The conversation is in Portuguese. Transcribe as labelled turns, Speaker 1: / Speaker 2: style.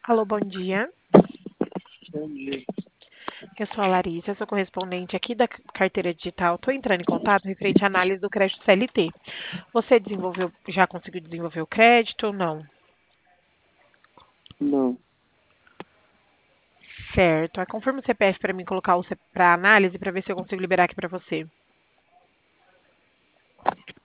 Speaker 1: Alô, bom dia.
Speaker 2: Bom dia.
Speaker 1: Eu sou a Larissa, sou correspondente aqui da carteira digital. Estou entrando em contato referente à análise do crédito CLT. Você já conseguiu desenvolver o crédito ou não?
Speaker 2: Não,
Speaker 1: Certo. Aí confirma o CPF para mim colocar para análise para ver se eu consigo liberar aqui para você.